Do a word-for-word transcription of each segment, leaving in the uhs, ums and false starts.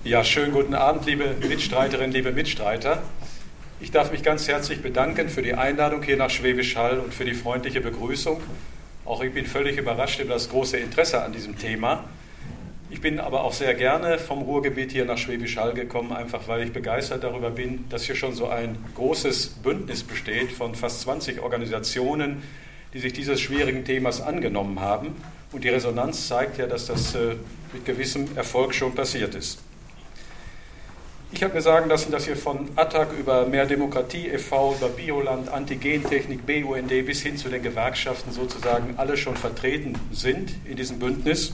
Ja, schönen guten Abend, liebe Mitstreiterinnen, liebe Mitstreiter. Ich darf mich ganz herzlich bedanken für die Einladung hier nach Schwäbisch Hall und für die freundliche Begrüßung. Auch ich bin völlig überrascht über das große Interesse an diesem Thema. Ich bin aber auch sehr gerne vom Ruhrgebiet hier nach Schwäbisch Hall gekommen, einfach weil ich begeistert darüber bin, dass hier schon so ein großes Bündnis besteht von fast zwanzig Organisationen, die sich dieses schwierigen Themas angenommen haben. Und die Resonanz zeigt ja, dass das mit gewissem Erfolg schon passiert ist. Ich habe mir sagen lassen, dass hier von A T T A C über Mehr Demokratie e V, über Bioland, Antigentechnik, B U N D bis hin zu den Gewerkschaften sozusagen alle schon vertreten sind in diesem Bündnis.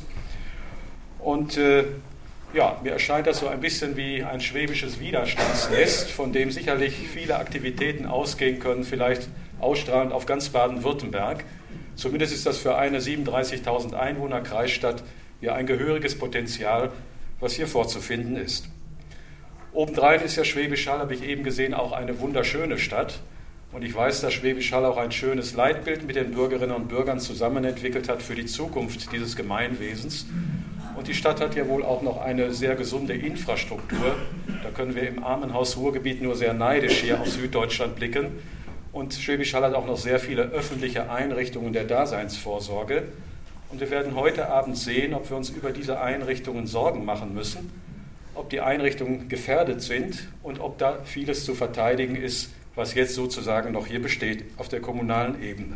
Und äh, ja, mir erscheint das so ein bisschen wie ein schwäbisches Widerstandsnest, von dem sicherlich viele Aktivitäten ausgehen können, vielleicht ausstrahlend auf ganz Baden-Württemberg. Zumindest ist das für eine siebenunddreißigtausend Einwohner Kreisstadt ja ein gehöriges Potenzial, was hier vorzufinden ist. Obendrein ist ja Schwäbisch Hall, habe ich eben gesehen, auch eine wunderschöne Stadt. Und ich weiß, dass Schwäbisch Hall auch ein schönes Leitbild mit den Bürgerinnen und Bürgern zusammen entwickelt hat für die Zukunft dieses Gemeinwesens. Und die Stadt hat ja wohl auch noch eine sehr gesunde Infrastruktur. Da können wir im Armenhaus Ruhrgebiet nur sehr neidisch hier auf Süddeutschland blicken. Und Schwäbisch Hall hat auch noch sehr viele öffentliche Einrichtungen der Daseinsvorsorge. Und wir werden heute Abend sehen, ob wir uns über diese Einrichtungen Sorgen machen müssen, ob die Einrichtungen gefährdet sind und ob da vieles zu verteidigen ist, was jetzt sozusagen noch hier besteht auf der kommunalen Ebene.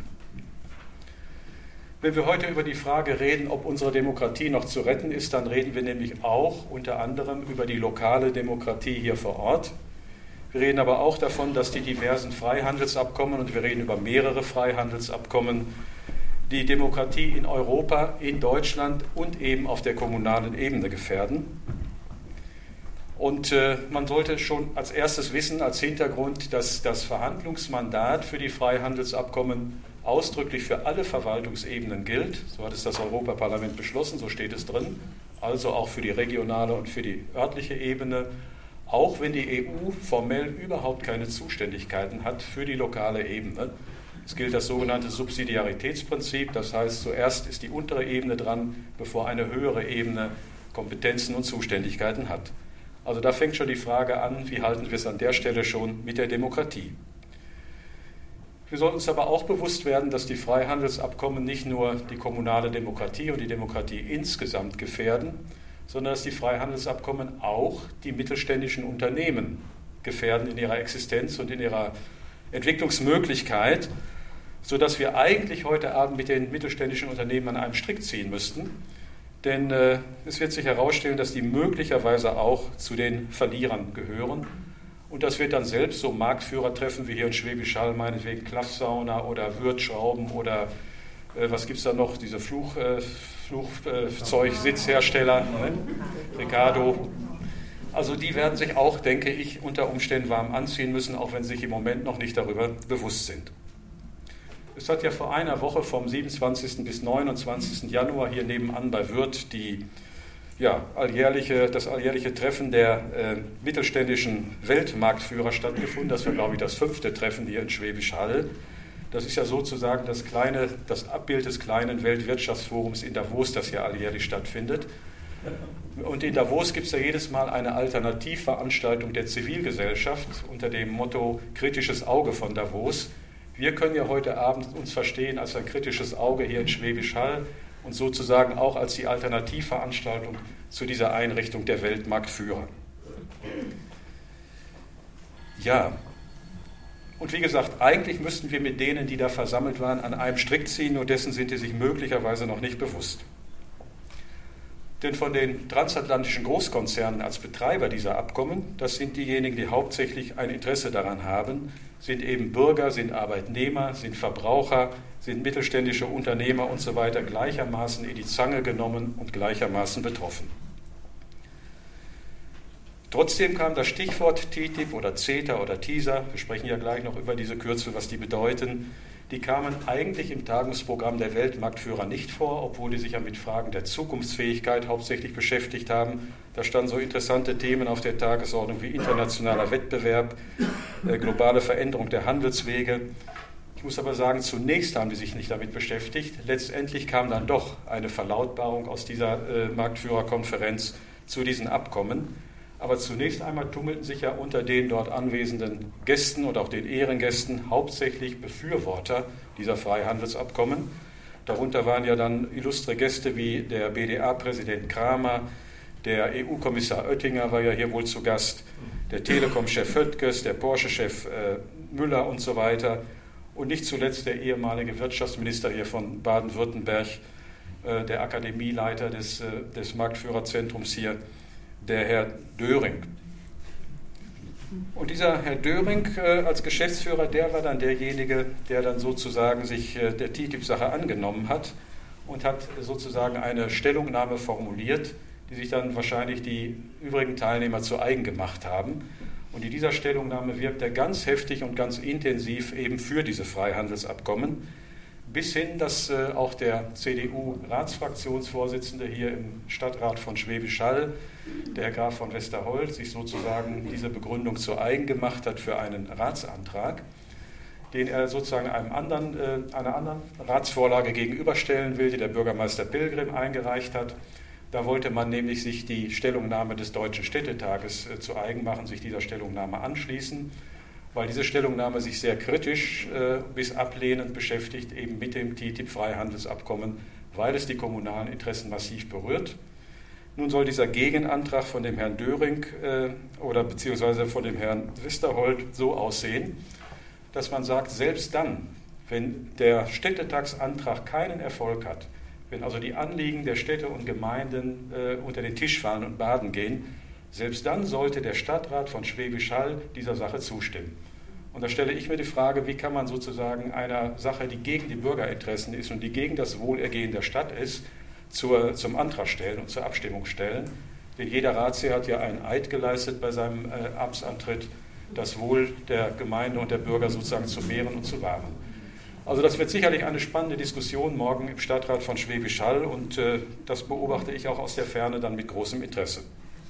Wenn wir heute über die Frage reden, ob unsere Demokratie noch zu retten ist, dann reden wir nämlich auch unter anderem über die lokale Demokratie hier vor Ort. Wir reden aber auch davon, dass die diversen Freihandelsabkommen, und wir reden über mehrere Freihandelsabkommen, die Demokratie in Europa, in Deutschland und eben auf der kommunalen Ebene gefährden. Und äh, man sollte schon als erstes wissen, als Hintergrund, dass das Verhandlungsmandat für die Freihandelsabkommen ausdrücklich für alle Verwaltungsebenen gilt. So hat es das Europaparlament beschlossen, so steht es drin. Also auch für die regionale und für die örtliche Ebene. Auch wenn die E U formell überhaupt keine Zuständigkeiten hat für die lokale Ebene. Es gilt das sogenannte Subsidiaritätsprinzip. Das heißt, zuerst ist die untere Ebene dran, bevor eine höhere Ebene Kompetenzen und Zuständigkeiten hat. Also da fängt schon die Frage an, wie halten wir es an der Stelle schon mit der Demokratie? Wir sollten uns aber auch bewusst werden, dass die Freihandelsabkommen nicht nur die kommunale Demokratie und die Demokratie insgesamt gefährden, sondern dass die Freihandelsabkommen auch die mittelständischen Unternehmen gefährden in ihrer Existenz und in ihrer Entwicklungsmöglichkeit, sodass wir eigentlich heute Abend mit den mittelständischen Unternehmen an einem Strick ziehen müssten. Denn äh, es wird sich herausstellen, dass die möglicherweise auch zu den Verlierern gehören. Und das wird dann selbst so Marktführer treffen, wie hier in Schwäbisch Hall, meinetwegen Klaffsauna oder Würtschrauben oder äh, was gibt es da noch, diese Fluch, äh, Flugzeugsitzhersteller, ne? Ricardo. Also die werden sich auch, denke ich, unter Umständen warm anziehen müssen, auch wenn sie sich im Moment noch nicht darüber bewusst sind. Es hat ja vor einer Woche vom siebenundzwanzigsten bis neunundzwanzigsten Januar hier nebenan bei Würth die, ja, alljährliche, das alljährliche Treffen der äh, mittelständischen Weltmarktführer stattgefunden. Das war, glaube ich, das fünfte Treffen hier in Schwäbisch Hall. Das ist ja sozusagen das, kleine, das Abbild des kleinen Weltwirtschaftsforums in Davos, das hier alljährlich stattfindet. Und in Davos gibt es ja jedes Mal eine Alternativveranstaltung der Zivilgesellschaft unter dem Motto Kritisches Auge von Davos. Wir können ja heute Abend uns verstehen als ein kritisches Auge hier in Schwäbisch Hall und sozusagen auch als die Alternativveranstaltung zu dieser Einrichtung der Weltmarktführer. Ja, und wie gesagt, eigentlich müssten wir mit denen, die da versammelt waren, an einem Strick ziehen, nur dessen sind die sich möglicherweise noch nicht bewusst. Denn von den transatlantischen Großkonzernen als Betreiber dieser Abkommen, das sind diejenigen, die hauptsächlich ein Interesse daran haben, sind eben Bürger, sind Arbeitnehmer, sind Verbraucher, sind mittelständische Unternehmer und so weiter gleichermaßen in die Zange genommen und gleichermaßen betroffen. Trotzdem kam das Stichwort T T I P oder CETA oder TISA, wir sprechen ja gleich noch über diese Kürzel, was die bedeuten, die kamen eigentlich im Tagungsprogramm der Weltmarktführer nicht vor, obwohl die sich ja mit Fragen der Zukunftsfähigkeit hauptsächlich beschäftigt haben. Da standen so interessante Themen auf der Tagesordnung wie internationaler Wettbewerb, äh, globale Veränderung der Handelswege. Ich muss aber sagen, zunächst haben die sich nicht damit beschäftigt. Letztendlich kam dann doch eine Verlautbarung aus dieser äh, Marktführerkonferenz zu diesen Abkommen. Aber zunächst einmal tummelten sich ja unter den dort anwesenden Gästen und auch den Ehrengästen hauptsächlich Befürworter dieser Freihandelsabkommen. Darunter waren ja dann illustre Gäste wie der B D A-Präsident Kramer, der E U-Kommissar Oettinger war ja hier wohl zu Gast, der Telekom-Chef Höttges, der Porsche-Chef äh, Müller und so weiter und nicht zuletzt der ehemalige Wirtschaftsminister hier von Baden-Württemberg, äh, der Akademieleiter des, äh, des Marktführerzentrums hier, der Herr Döring. Und dieser Herr Döring äh, als Geschäftsführer, der war dann derjenige, der dann sozusagen sich äh, der T T I P-Sache angenommen hat und hat sozusagen eine Stellungnahme formuliert, die sich dann wahrscheinlich die übrigen Teilnehmer zu eigen gemacht haben. Und in dieser Stellungnahme wirbt er ganz heftig und ganz intensiv eben für diese Freihandelsabkommen, bis hin, dass äh, auch der C D U-Ratsfraktionsvorsitzende hier im Stadtrat von Schwäbisch Hall, der Herr Graf von Westerholz, sich sozusagen diese Begründung zu eigen gemacht hat für einen Ratsantrag, den er sozusagen einem anderen, äh, einer anderen Ratsvorlage gegenüberstellen will, die der Bürgermeister Pilgrim eingereicht hat. Da wollte man nämlich sich die Stellungnahme des Deutschen Städtetages äh, zu eigen machen, sich dieser Stellungnahme anschließen, weil diese Stellungnahme sich sehr kritisch äh, bis ablehnend beschäftigt, eben mit dem T T I P-Freihandelsabkommen, weil es die kommunalen Interessen massiv berührt. Nun soll dieser Gegenantrag von dem Herrn Döring äh, oder beziehungsweise von dem Herrn Westerholt so aussehen, dass man sagt, selbst dann, wenn der Städtetagsantrag keinen Erfolg hat, wenn also die Anliegen der Städte und Gemeinden äh, unter den Tisch fallen und baden gehen, selbst dann sollte der Stadtrat von Schwäbisch Hall dieser Sache zustimmen. Und da stelle ich mir die Frage, wie kann man sozusagen einer Sache, die gegen die Bürgerinteressen ist und die gegen das Wohlergehen der Stadt ist, zur, zum Antrag stellen und zur Abstimmung stellen. Denn jeder Ratsherr hat ja einen Eid geleistet bei seinem äh, Amtsantritt, das Wohl der Gemeinde und der Bürger sozusagen zu mehren und zu wahren. Also das wird sicherlich eine spannende Diskussion morgen im Stadtrat von Schwäbisch Hall und äh, das beobachte ich auch aus der Ferne dann mit großem Interesse.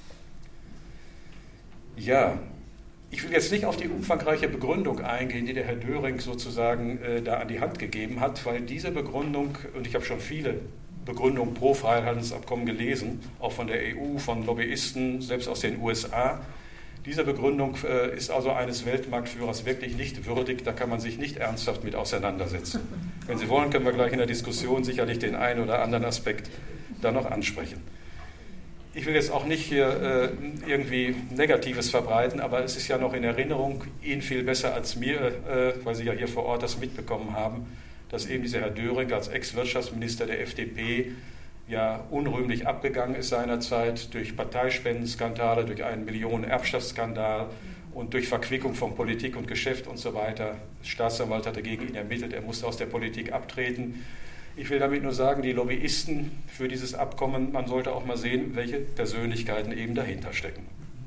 Ja, ich will jetzt nicht auf die umfangreiche Begründung eingehen, die der Herr Döring sozusagen äh, da an die Hand gegeben hat, weil diese Begründung, und ich habe schon viele Begründungen pro Freihandelsabkommen gelesen, auch von der E U, von Lobbyisten, selbst aus den U S A, diese Begründung äh, ist also eines Weltmarktführers wirklich nicht würdig, da kann man sich nicht ernsthaft mit auseinandersetzen. Wenn Sie wollen, können wir gleich in der Diskussion sicherlich den einen oder anderen Aspekt da noch ansprechen. Ich will jetzt auch nicht hier äh, irgendwie Negatives verbreiten, aber es ist ja noch in Erinnerung, Ihnen viel besser als mir, äh, weil Sie ja hier vor Ort das mitbekommen haben, dass eben dieser Herr Döring als Ex-Wirtschaftsminister der F D P ja unrühmlich abgegangen ist seinerzeit durch Parteispendenskandale, durch einen Millionen-Erbschaftsskandal und durch Verquickung von Politik und Geschäft und so weiter. Der Staatsanwalt hatte gegen ihn ermittelt, er musste aus der Politik abtreten. Ich will damit nur sagen, die Lobbyisten für dieses Abkommen, man sollte auch mal sehen, welche Persönlichkeiten eben dahinter stecken.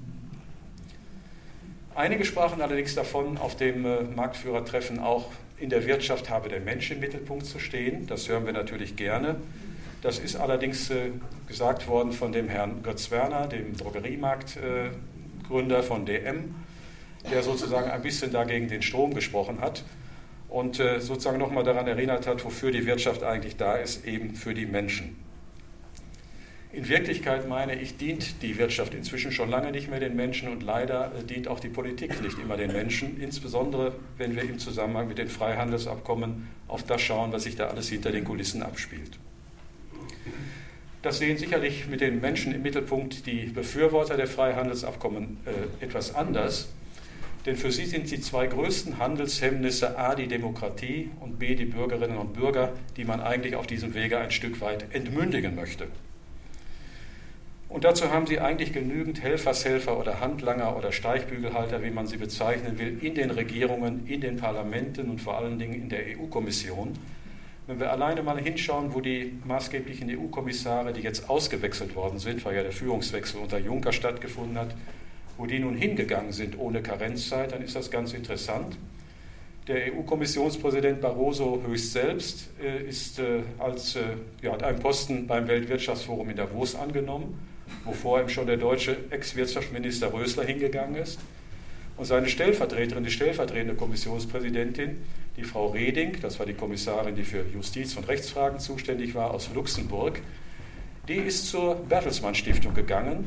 Einige sprachen allerdings davon, auf dem äh, Marktführertreffen auch in der Wirtschaft habe der Mensch im Mittelpunkt zu stehen. Das hören wir natürlich gerne. Das ist allerdings äh, gesagt worden von dem Herrn Götz Werner, dem Drogeriemarktgründer äh, von D M, der sozusagen ein bisschen dagegen den Strom gesprochen hat und äh, sozusagen nochmal daran erinnert hat, wofür die Wirtschaft eigentlich da ist, eben für die Menschen. In Wirklichkeit, meine ich, dient die Wirtschaft inzwischen schon lange nicht mehr den Menschen und leider äh, dient auch die Politik nicht immer den Menschen, insbesondere wenn wir im Zusammenhang mit den Freihandelsabkommen auf das schauen, was sich da alles hinter den Kulissen abspielt. Das sehen sicherlich mit den Menschen im Mittelpunkt die Befürworter der Freihandelsabkommen äh, etwas anders, denn für sie sind die zwei größten Handelshemmnisse A, die Demokratie und B, die Bürgerinnen und Bürger, die man eigentlich auf diesem Wege ein Stück weit entmündigen möchte. Und dazu haben sie eigentlich genügend Helfershelfer oder Handlanger oder Steigbügelhalter, wie man sie bezeichnen will, in den Regierungen, in den Parlamenten und vor allen Dingen in der E U-Kommission. Wenn wir alleine mal hinschauen, wo die maßgeblichen E U-Kommissare, die jetzt ausgewechselt worden sind, weil ja der Führungswechsel unter Juncker stattgefunden hat, wo die nun hingegangen sind ohne Karenzzeit, dann ist das ganz interessant. Der E U-Kommissionspräsident Barroso höchst selbst äh, ist, äh, als, äh, ja, hat einen Posten beim Weltwirtschaftsforum in Davos angenommen, wo vorher schon der deutsche Ex-Wirtschaftsminister Rösler hingegangen ist. Und seine Stellvertreterin, die stellvertretende Kommissionspräsidentin, die Frau Reding, das war die Kommissarin, die für Justiz- und Rechtsfragen zuständig war, aus Luxemburg, die ist zur Bertelsmann Stiftung gegangen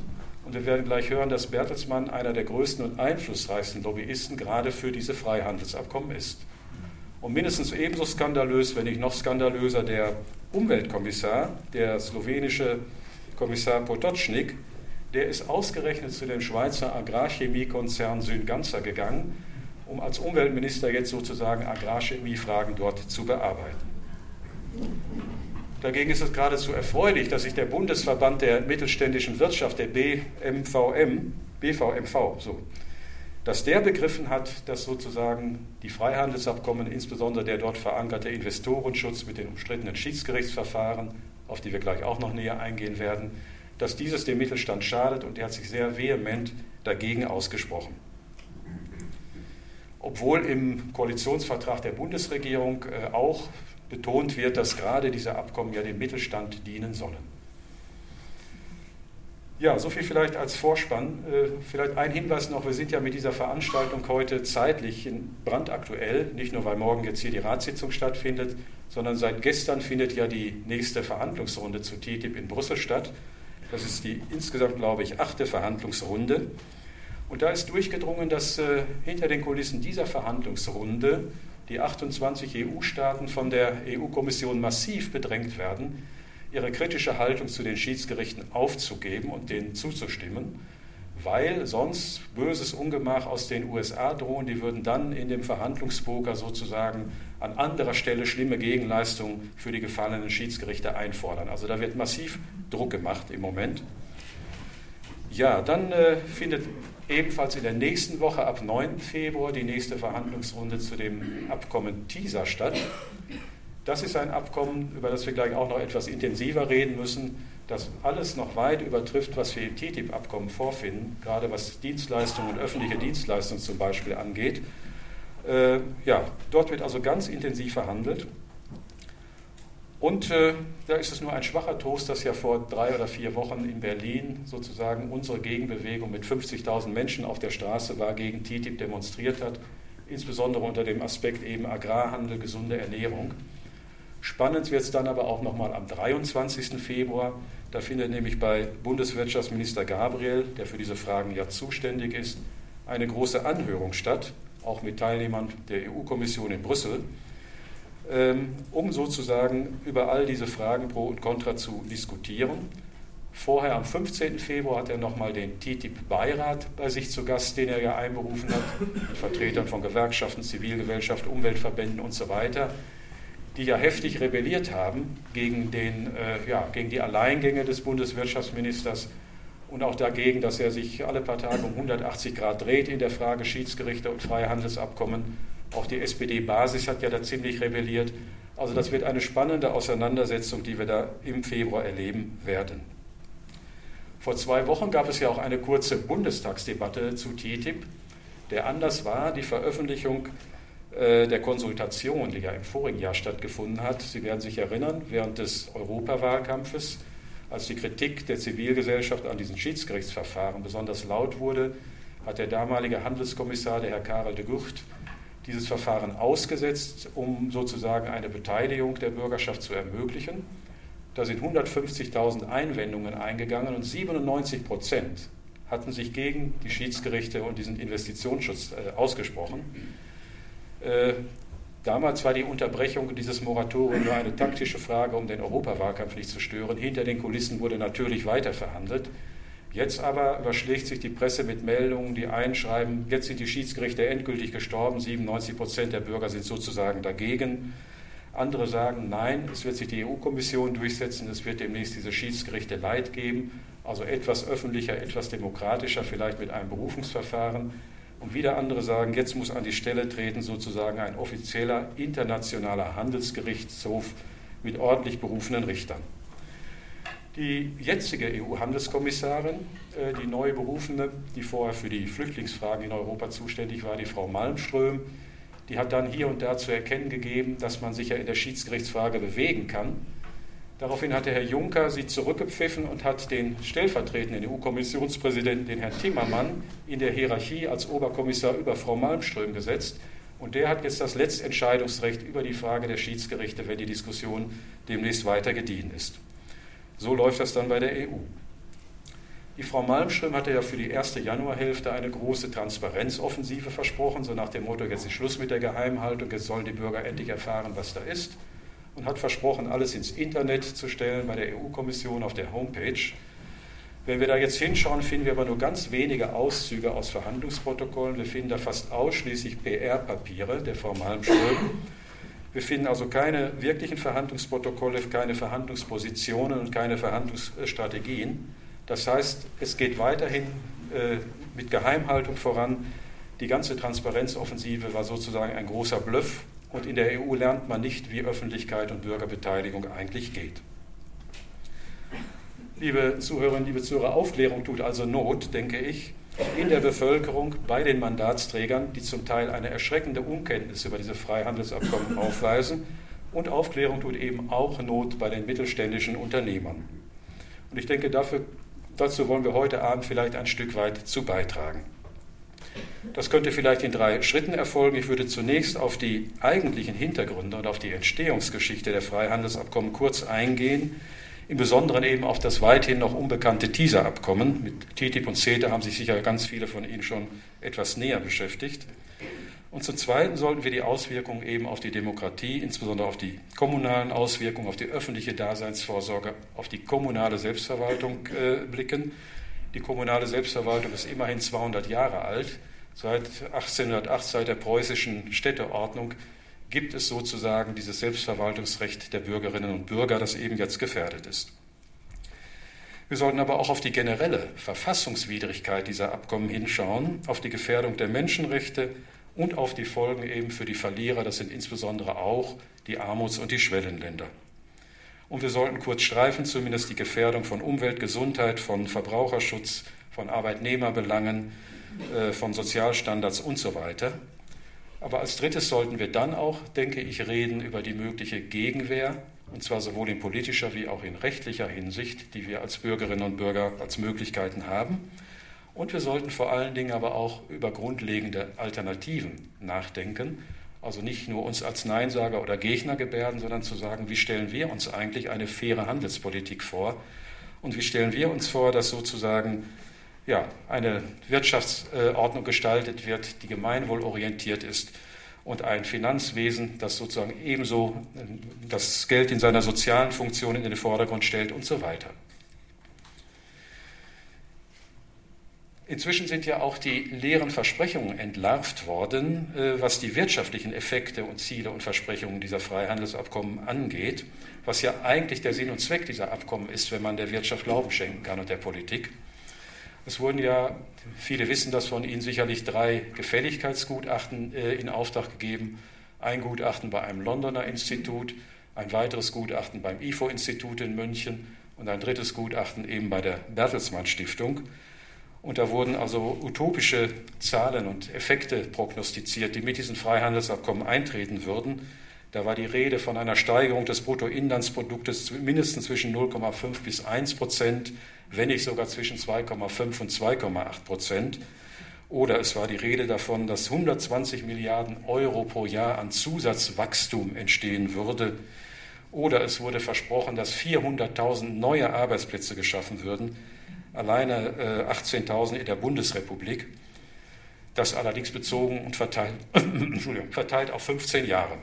Und wir werden gleich hören, dass Bertelsmann einer der größten und einflussreichsten Lobbyisten gerade für diese Freihandelsabkommen ist. Und mindestens ebenso skandalös, wenn nicht noch skandalöser, der Umweltkommissar, der slowenische Kommissar Potočnik, der ist ausgerechnet zu dem Schweizer Agrarchemiekonzern Synganza gegangen, um als Umweltminister jetzt sozusagen Agrarchemiefragen dort zu bearbeiten. Dagegen ist es geradezu erfreulich, dass sich der Bundesverband der mittelständischen Wirtschaft, der B M V M, B V M V, so, dass der begriffen hat, dass sozusagen die Freihandelsabkommen, insbesondere der dort verankerte Investorenschutz mit den umstrittenen Schiedsgerichtsverfahren, auf die wir gleich auch noch näher eingehen werden, dass dieses dem Mittelstand schadet, und der hat sich sehr vehement dagegen ausgesprochen. Obwohl im Koalitionsvertrag der Bundesregierung äh, auch betont wird, dass gerade diese Abkommen ja dem Mittelstand dienen sollen. Ja, soviel vielleicht als Vorspann. Äh, vielleicht ein Hinweis noch, wir sind ja mit dieser Veranstaltung heute zeitlich brandaktuell, nicht nur weil morgen jetzt hier die Ratssitzung stattfindet, sondern seit gestern findet ja die nächste Verhandlungsrunde zu T T I P in Brüssel statt. Das ist die insgesamt, glaube ich, achte Verhandlungsrunde. Und da ist durchgedrungen, dass äh, hinter den Kulissen dieser Verhandlungsrunde die achtundzwanzig E U-Staaten von der E U-Kommission massiv bedrängt werden, ihre kritische Haltung zu den Schiedsgerichten aufzugeben und denen zuzustimmen, weil sonst böses Ungemach aus den U S A drohen. Die würden dann in dem Verhandlungspoker sozusagen an anderer Stelle schlimme Gegenleistungen für die gefallenen Schiedsgerichte einfordern. Also da wird massiv Druck gemacht im Moment. Ja, dann äh, findet ebenfalls in der nächsten Woche ab neunten Februar die nächste Verhandlungsrunde zu dem Abkommen TISA statt. Das ist ein Abkommen, über das wir gleich auch noch etwas intensiver reden müssen, das alles noch weit übertrifft, was wir im T T I P-Abkommen vorfinden, gerade was Dienstleistungen und öffentliche Dienstleistungen zum Beispiel angeht. Äh, ja, dort wird also ganz intensiv verhandelt. Und äh, da ist es nur ein schwacher Trost, dass ja vor drei oder vier Wochen in Berlin sozusagen unsere Gegenbewegung mit fünfzigtausend Menschen auf der Straße war, gegen T T I P demonstriert hat, insbesondere unter dem Aspekt eben Agrarhandel, gesunde Ernährung. Spannend wird es dann aber auch nochmal am dreiundzwanzigsten Februar. Da findet nämlich bei Bundeswirtschaftsminister Gabriel, der für diese Fragen ja zuständig ist, eine große Anhörung statt, auch mit Teilnehmern der E U-Kommission in Brüssel, um sozusagen über all diese Fragen pro und contra zu diskutieren. Vorher am fünfzehnten Februar hat er nochmal den T T I P-Beirat bei sich zu Gast, den er ja einberufen hat, mit Vertretern von Gewerkschaften, Zivilgesellschaft, Umweltverbänden und so weiter, die ja heftig rebelliert haben gegen, den, äh, ja, gegen die Alleingänge des Bundeswirtschaftsministers und auch dagegen, dass er sich alle paar Tage um hundertachtzig Grad dreht in der Frage Schiedsgerichte und Freihandelsabkommen. Auch die S P D-Basis hat ja da ziemlich rebelliert. Also das wird eine spannende Auseinandersetzung, die wir da im Februar erleben werden. Vor zwei Wochen gab es ja auch eine kurze Bundestagsdebatte zu T T I P. Der Anlass war die Veröffentlichung äh, der Konsultation, die ja im vorigen Jahr stattgefunden hat. Sie werden sich erinnern, während des Europawahlkampfes, als die Kritik der Zivilgesellschaft an diesen Schiedsgerichtsverfahren besonders laut wurde, hat der damalige Handelskommissar, der Herr Karel de Gucht, dieses Verfahren ausgesetzt, um sozusagen eine Beteiligung der Bürgerschaft zu ermöglichen. Da sind hundertfünfzigtausend Einwendungen eingegangen und siebenundneunzig Prozent hatten sich gegen die Schiedsgerichte und diesen Investitionsschutz äh, ausgesprochen. Äh, damals war die Unterbrechung dieses Moratoriums nur eine taktische Frage, um den Europawahlkampf nicht zu stören. Hinter den Kulissen wurde natürlich weiter verhandelt. Jetzt aber überschlägt sich die Presse mit Meldungen, die einschreiben, jetzt sind die Schiedsgerichte endgültig gestorben, siebenundneunzig Prozent der Bürger sind sozusagen dagegen. Andere sagen, nein, es wird sich die E U-Kommission durchsetzen, es wird demnächst diese Schiedsgerichte Light geben, also etwas öffentlicher, etwas demokratischer, vielleicht mit einem Berufungsverfahren. Und wieder andere sagen, jetzt muss an die Stelle treten sozusagen ein offizieller internationaler Handelsgerichtshof mit ordentlich berufenen Richtern. Die jetzige E U-Handelskommissarin, die neu berufene, die vorher für die Flüchtlingsfragen in Europa zuständig war, die Frau Malmström, die hat dann hier und da zu erkennen gegeben, dass man sich ja in der Schiedsgerichtsfrage bewegen kann. Daraufhin hat der Herr Juncker sie zurückgepfiffen und hat den stellvertretenden E U-Kommissionspräsidenten, den Herrn Timmermann, in der Hierarchie als Oberkommissar über Frau Malmström gesetzt. Und der hat jetzt das Letztentscheidungsrecht über die Frage der Schiedsgerichte, wenn die Diskussion demnächst weiter gediehen ist. So läuft das dann bei der E U. Die Frau Malmström hatte ja für die erste Januarhälfte eine große Transparenzoffensive versprochen, so nach dem Motto, jetzt ist Schluss mit der Geheimhaltung, jetzt sollen die Bürger endlich erfahren, was da ist. Und hat versprochen, alles ins Internet zu stellen bei der E U-Kommission auf der Homepage. Wenn wir da jetzt hinschauen, finden wir aber nur ganz wenige Auszüge aus Verhandlungsprotokollen. Wir finden da fast ausschließlich P R-Papiere der Frau Malmström. Wir finden also keine wirklichen Verhandlungsprotokolle, keine Verhandlungspositionen und keine Verhandlungsstrategien. Das heißt, es geht weiterhin äh, mit Geheimhaltung voran. Die ganze Transparenzoffensive war sozusagen ein großer Bluff. Und in der E U lernt man nicht, wie Öffentlichkeit und Bürgerbeteiligung eigentlich geht. Liebe Zuhörerinnen, liebe Zuhörer, Aufklärung tut also Not, denke ich, in der Bevölkerung, bei den Mandatsträgern, die zum Teil eine erschreckende Unkenntnis über diese Freihandelsabkommen aufweisen. Und Aufklärung tut eben auch Not bei den mittelständischen Unternehmern. Und ich denke, dafür, dazu wollen wir heute Abend vielleicht ein Stück weit zu beitragen. Das könnte vielleicht in drei Schritten erfolgen. Ich würde zunächst auf die eigentlichen Hintergründe und auf die Entstehungsgeschichte der Freihandelsabkommen kurz eingehen. Im Besonderen eben auf das weithin noch unbekannte T I S A-Abkommen. Mit T T I P und CETA haben sich sicher ganz viele von Ihnen schon etwas näher beschäftigt. Und zum Zweiten sollten wir die Auswirkungen eben auf die Demokratie, insbesondere auf die kommunalen Auswirkungen, auf die öffentliche Daseinsvorsorge, auf die kommunale Selbstverwaltung äh, blicken. Die kommunale Selbstverwaltung ist immerhin zweihundert Jahre alt. Seit achtzehnhundertacht, seit der preußischen Städteordnung, gibt es sozusagen dieses Selbstverwaltungsrecht der Bürgerinnen und Bürger, das eben jetzt gefährdet ist. Wir sollten aber auch auf die generelle Verfassungswidrigkeit dieser Abkommen hinschauen, auf die Gefährdung der Menschenrechte und auf die Folgen eben für die Verlierer, das sind insbesondere auch die Armuts- und die Schwellenländer. Und wir sollten kurz streifen, zumindest die Gefährdung von Umwelt, Gesundheit, von Verbraucherschutz, von Arbeitnehmerbelangen, von Sozialstandards und so weiter. Aber als drittes sollten wir dann auch, denke ich, reden über die mögliche Gegenwehr, und zwar sowohl in politischer wie auch in rechtlicher Hinsicht, die wir als Bürgerinnen und Bürger als Möglichkeiten haben. Und wir sollten vor allen Dingen aber auch über grundlegende Alternativen nachdenken, also nicht nur uns als Neinsager oder Gegner gebärden, sondern zu sagen, wie stellen wir uns eigentlich eine faire Handelspolitik vor und wie stellen wir uns vor, dass sozusagen ja, eine Wirtschaftsordnung gestaltet wird, die gemeinwohlorientiert ist und ein Finanzwesen, das sozusagen ebenso das Geld in seiner sozialen Funktion in den Vordergrund stellt und so weiter. Inzwischen sind ja auch die leeren Versprechungen entlarvt worden, was die wirtschaftlichen Effekte und Ziele und Versprechungen dieser Freihandelsabkommen angeht, was ja eigentlich der Sinn und Zweck dieser Abkommen ist, wenn man der Wirtschaft Glauben schenken kann und der Politik. Es wurden ja, viele wissen das von Ihnen sicherlich, drei Gefälligkeitsgutachten äh, in Auftrag gegeben. Ein Gutachten bei einem Londoner Institut, ein weiteres Gutachten beim I F O-Institut in München und ein drittes Gutachten eben bei der Bertelsmann Stiftung. Und da wurden also utopische Zahlen und Effekte prognostiziert, die mit diesen Freihandelsabkommen eintreten würden. Da war die Rede von einer Steigerung des Bruttoinlandsproduktes mindestens zwischen null Komma fünf bis eins Prozent, wenn nicht sogar zwischen zwei Komma fünf und zwei Komma acht Prozent. Oder es war die Rede davon, dass hundertzwanzig Milliarden Euro pro Jahr an Zusatzwachstum entstehen würde. Oder es wurde versprochen, dass vierhunderttausend neue Arbeitsplätze geschaffen würden, alleine äh, achtzehntausend in der Bundesrepublik. Das allerdings bezogen und verteilt, Entschuldigung, verteilt auf fünfzehn Jahre.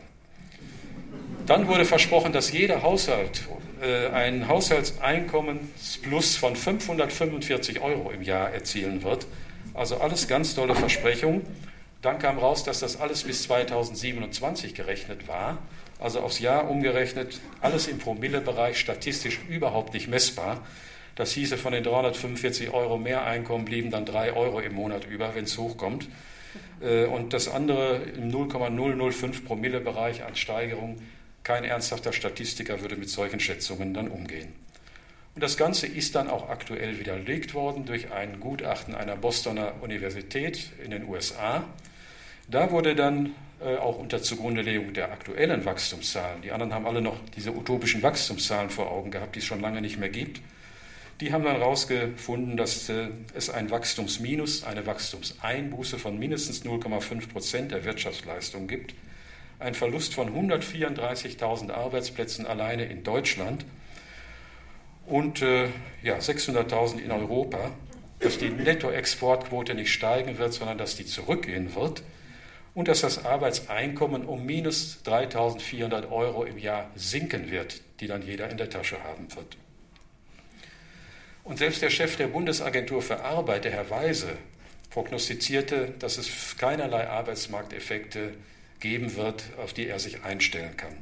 Dann wurde versprochen, dass jeder Haushalt äh, ein Haushaltseinkommensplus von fünfhundertfünfundvierzig Euro im Jahr erzielen wird. Also alles ganz tolle Versprechungen. Dann kam raus, dass das alles bis zweitausendsiebenundzwanzig gerechnet war. Also aufs Jahr umgerechnet, alles im Promillebereich, statistisch überhaupt nicht messbar. Das hieße, von den dreihundertfünfundvierzig Euro Mehreinkommen blieben dann drei Euro im Monat über, wenn es hochkommt. Und das andere im null Komma null null fünf Promillebereich an Steigerung. Kein ernsthafter Statistiker würde mit solchen Schätzungen dann umgehen. Und das Ganze ist dann auch aktuell widerlegt worden durch ein Gutachten einer Bostoner Universität in den U S A. Da wurde dann äh, auch unter Zugrundelegung der aktuellen Wachstumszahlen, die anderen haben alle noch diese utopischen Wachstumszahlen vor Augen gehabt, die es schon lange nicht mehr gibt, die haben dann herausgefunden, dass äh, es ein Wachstumsminus, eine Wachstumseinbuße von mindestens null Komma fünf Prozent der Wirtschaftsleistung gibt, ein Verlust von hundertvierunddreißigtausend Arbeitsplätzen alleine in Deutschland. und äh, ja, sechshunderttausend in Europa, dass die Nettoexportquote nicht steigen wird, sondern dass die zurückgehen wird und dass das Arbeitseinkommen um minus dreitausendvierhundert Euro im Jahr sinken wird, die dann jeder in der Tasche haben wird. Und selbst der Chef der Bundesagentur für Arbeit, der Herr Weise, prognostizierte, dass es keinerlei Arbeitsmarkteffekte geben wird, auf die er sich einstellen kann.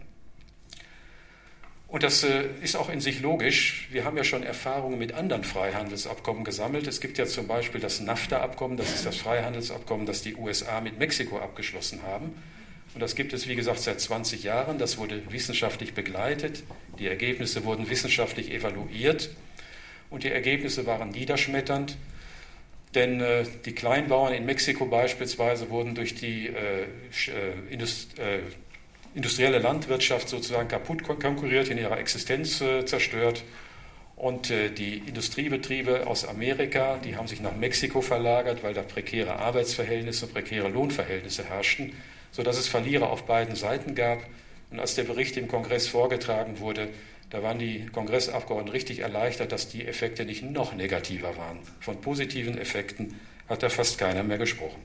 Und das äh, ist auch in sich logisch. Wir haben ja schon Erfahrungen mit anderen Freihandelsabkommen gesammelt. Es gibt ja zum Beispiel das NAFTA-Abkommen, das ist das Freihandelsabkommen, das die U S A mit Mexiko abgeschlossen haben. Und das gibt es, wie gesagt, seit zwanzig Jahren. Das wurde wissenschaftlich begleitet. Die Ergebnisse wurden wissenschaftlich evaluiert. Und die Ergebnisse waren niederschmetternd. Denn äh, die Kleinbauern in Mexiko beispielsweise wurden durch die äh, Indust äh, industrielle Landwirtschaft sozusagen kaputt konkurriert, in ihrer Existenz äh, zerstört. Und äh, die Industriebetriebe aus Amerika, die haben sich nach Mexiko verlagert, weil da prekäre Arbeitsverhältnisse, prekäre Lohnverhältnisse herrschten, sodass es Verlierer auf beiden Seiten gab. Und als der Bericht im Kongress vorgetragen wurde, da waren die Kongressabgeordneten richtig erleichtert, dass die Effekte nicht noch negativer waren. Von positiven Effekten hat da fast keiner mehr gesprochen.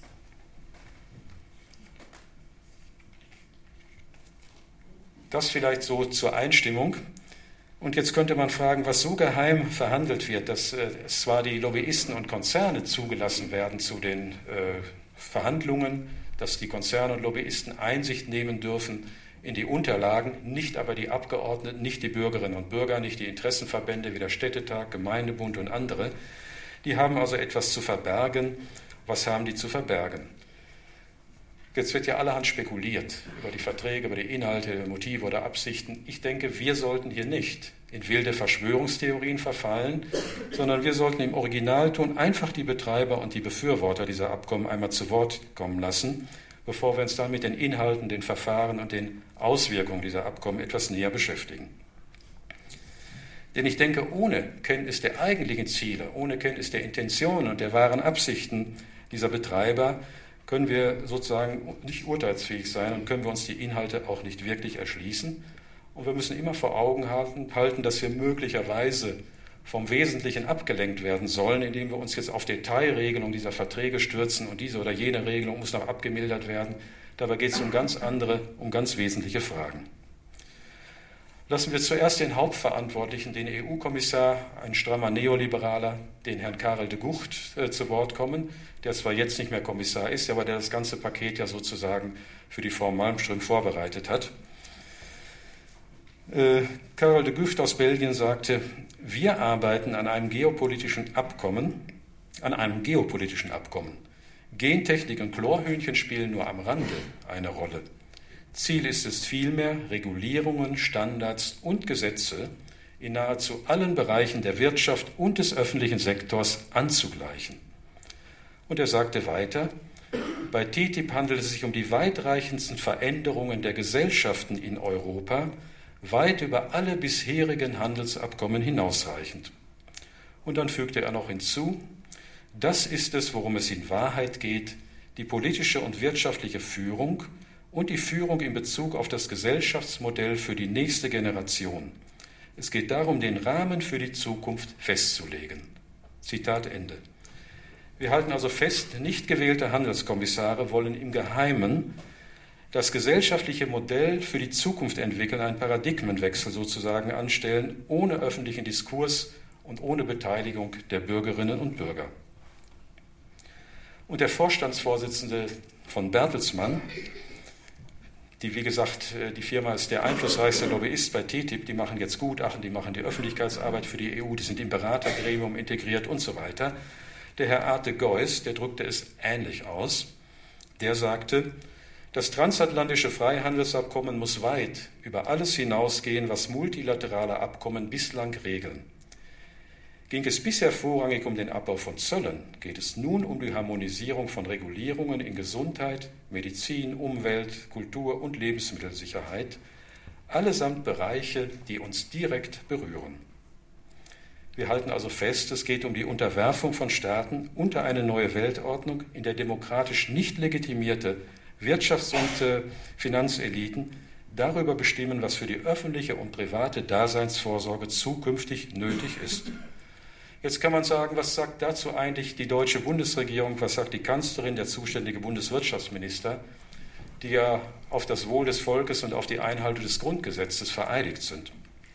Das vielleicht so zur Einstimmung. Und jetzt könnte man fragen, was so geheim verhandelt wird, dass äh, zwar die Lobbyisten und Konzerne zugelassen werden zu den äh, Verhandlungen, dass die Konzerne und Lobbyisten Einsicht nehmen dürfen in die Unterlagen, nicht aber die Abgeordneten, nicht die Bürgerinnen und Bürger, nicht die Interessenverbände wie der Städtetag, Gemeindebund und andere. Die haben also etwas zu verbergen. Was haben die zu verbergen? Jetzt wird ja allerhand spekuliert über die Verträge, über die Inhalte, Motive oder Absichten. Ich denke, wir sollten hier nicht in wilde Verschwörungstheorien verfallen, sondern wir sollten im Originalton einfach die Betreiber und die Befürworter dieser Abkommen einmal zu Wort kommen lassen, bevor wir uns dann mit den Inhalten, den Verfahren und den Auswirkungen dieser Abkommen etwas näher beschäftigen. Denn ich denke, ohne Kenntnis der eigentlichen Ziele, ohne Kenntnis der Intentionen und der wahren Absichten dieser Betreiber können wir sozusagen nicht urteilsfähig sein und können wir uns die Inhalte auch nicht wirklich erschließen. Und wir müssen immer vor Augen halten, halten, dass wir möglicherweise vom Wesentlichen abgelenkt werden sollen, indem wir uns jetzt auf Detailregelungen dieser Verträge stürzen und diese oder jene Regelung muss noch abgemildert werden. Dabei geht es um ganz andere, um ganz wesentliche Fragen. Lassen wir zuerst den Hauptverantwortlichen, den E U-Kommissar, ein strammer Neoliberaler, den Herrn Karel de Gucht, äh, zu Wort kommen, der zwar jetzt nicht mehr Kommissar ist, aber der das ganze Paket ja sozusagen für die Frau Malmström vorbereitet hat. Äh, Karel de Gucht aus Belgien sagte, wir arbeiten an einem geopolitischen Abkommen, an einem geopolitischen Abkommen. Gentechnik und Chlorhühnchen spielen nur am Rande eine Rolle. Ziel ist es vielmehr, Regulierungen, Standards und Gesetze in nahezu allen Bereichen der Wirtschaft und des öffentlichen Sektors anzugleichen. Und er sagte weiter, bei T T I P handelt es sich um die weitreichendsten Veränderungen der Gesellschaften in Europa, weit über alle bisherigen Handelsabkommen hinausreichend. Und dann fügte er noch hinzu, das ist es, worum es in Wahrheit geht, die politische und wirtschaftliche Führung und die Führung in Bezug auf das Gesellschaftsmodell für die nächste Generation. Es geht darum, den Rahmen für die Zukunft festzulegen. Zitat Ende. Wir halten also fest, nicht gewählte Handelskommissare wollen im Geheimen das gesellschaftliche Modell für die Zukunft entwickeln, einen Paradigmenwechsel sozusagen anstellen, ohne öffentlichen Diskurs und ohne Beteiligung der Bürgerinnen und Bürger. Und der Vorstandsvorsitzende von Bertelsmann, die, wie gesagt, die Firma ist der einflussreichste Lobbyist bei T T I P, die machen jetzt Gutachten, die machen die Öffentlichkeitsarbeit für die E U, die sind im Beratergremium integriert und so weiter. Der Herr Arte Geuss, der drückte es ähnlich aus, der sagte, das transatlantische Freihandelsabkommen muss weit über alles hinausgehen, was multilaterale Abkommen bislang regeln. Ging es bisher vorrangig um den Abbau von Zöllen, geht es nun um die Harmonisierung von Regulierungen in Gesundheit, Medizin, Umwelt, Kultur und Lebensmittelsicherheit, allesamt Bereiche, die uns direkt berühren. Wir halten also fest, es geht um die Unterwerfung von Staaten unter eine neue Weltordnung, in der demokratisch nicht legitimierte Wirtschafts- und äh, Finanzeliten darüber bestimmen, was für die öffentliche und private Daseinsvorsorge zukünftig nötig ist. Jetzt kann man sagen, was sagt dazu eigentlich die deutsche Bundesregierung, was sagt die Kanzlerin, der zuständige Bundeswirtschaftsminister, die ja auf das Wohl des Volkes und auf die Einhaltung des Grundgesetzes vereidigt sind.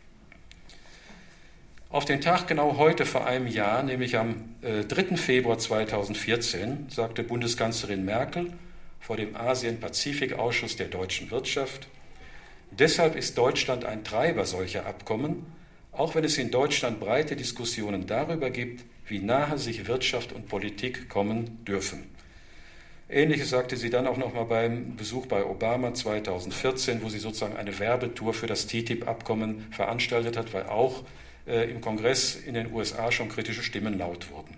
Auf den Tag genau heute vor einem Jahr, nämlich am äh, dritten Februar zweitausendvierzehn, sagte Bundeskanzlerin Merkel vor dem Asien-Pazifik-Ausschuss der deutschen Wirtschaft: Deshalb ist Deutschland ein Treiber solcher Abkommen, auch wenn es in Deutschland breite Diskussionen darüber gibt, wie nahe sich Wirtschaft und Politik kommen dürfen. Ähnliches sagte sie dann auch noch mal beim Besuch bei Obama zweitausendvierzehn, wo sie sozusagen eine Werbetour für das T T I P-Abkommen veranstaltet hat, weil auch äh, im Kongress in den U S A schon kritische Stimmen laut wurden.